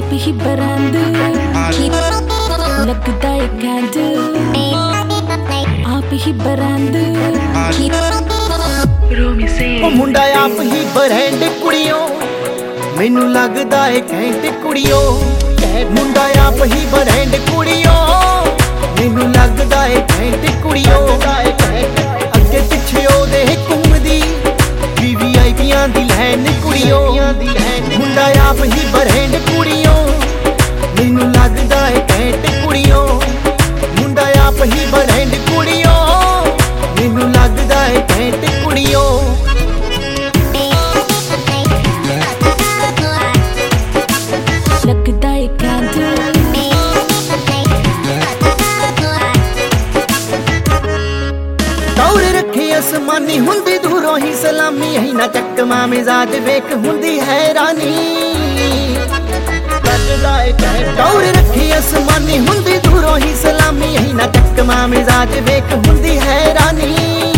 आप ही बरंद लगदा है कैंड आप ही बरंद ओ मुंडा आप ही बरंड कुड़ियों मैनू लगदा है कैंट कुड़ियों मुंडा आप ही बरंड कुड़ियों मैनू लगदा है कैंट कुड़ियों अगे पिछे ओदे घूमदी वीवीआईपीआं दी लैन कुड़ियों मुंडा आप ही बरंड कुड़ियों मैनू लगदा है कैंट कुड़ियों मुंडा आप ही बरंड कुड़ियों मैनू लगदा है कैंट कुड़ियों लगदा है कैंड दौड़ रखे आसमानी हुंदी दूरों ही सलामी है ना चकमा मिजाज वेख हुंदी हैरानी दौड़ रखे आसमानी हुंदी दूरों ही सलामी है ना चकमा मिजाज वेख हुंदी हैरानी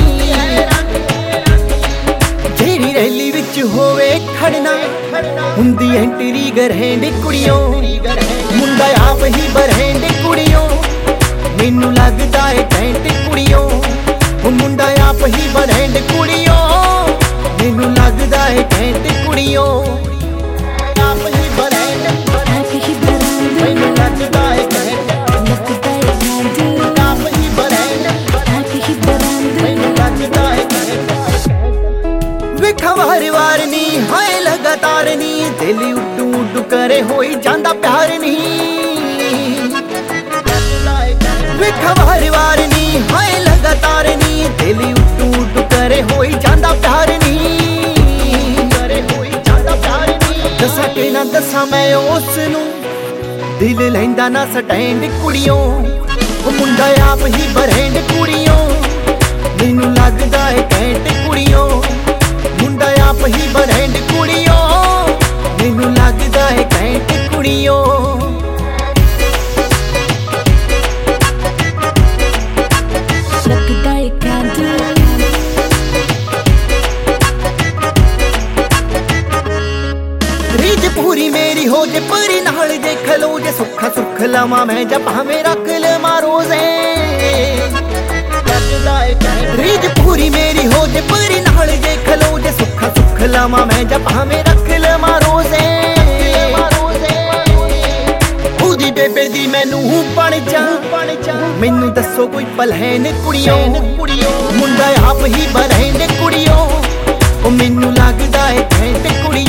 जेड़ी रैली विच होवे खड़ना हुंदी एंट्री गरहेंड कुड़ियों मुंडा आप ही बरहेंड कुड़ियों मैनू लगदा है कैंट कुड़ियों मुंडा आप ही बरहेंड कुड़ियों मैनू लगदा है कैंट कुड़ियों आप ही बरहेंड मैनू लगदा है कैंट आप ही बरहेंड मैनू लगदा है कैंट वेखा वार वार नी हाय लगातार नी दिल उड्डू उड्डू करे होई जांदा प्यार नी वेखा वार वार नी हाय लगातार नी दिल उड्डू उड्डू करे होई जांदा प्यार नी दसा के ना दसा मैं उस नू दिल लैंदा ना स्टैंड कुड़ियों मुंडा आप ही बरहेंड कुड़ियों मैनू लगदा है कैंट कुड़ियों मुंडा आप ही बरहेंड कुड़ियों मैनू लगदा है कैंट कुड़ियों लगदा है कैंड रीज पूरी मेरी हो जे परी नाल जे खलो जे सुखा सुख लवा मैं जब हमें रख लवा रोज़े रीज पूरी मेरी हो जे परी नाल जे खलो जे सुखा सुख लवा मैं जब हमें रख लवा रोज़े उदी बेबे दी मैनू बन जा मैनू दसो कोई पलहन कुड़ियों मुंडा आप ही बरहेंड कुड़ियों मैनू लगदा है कैंट कुड़ियों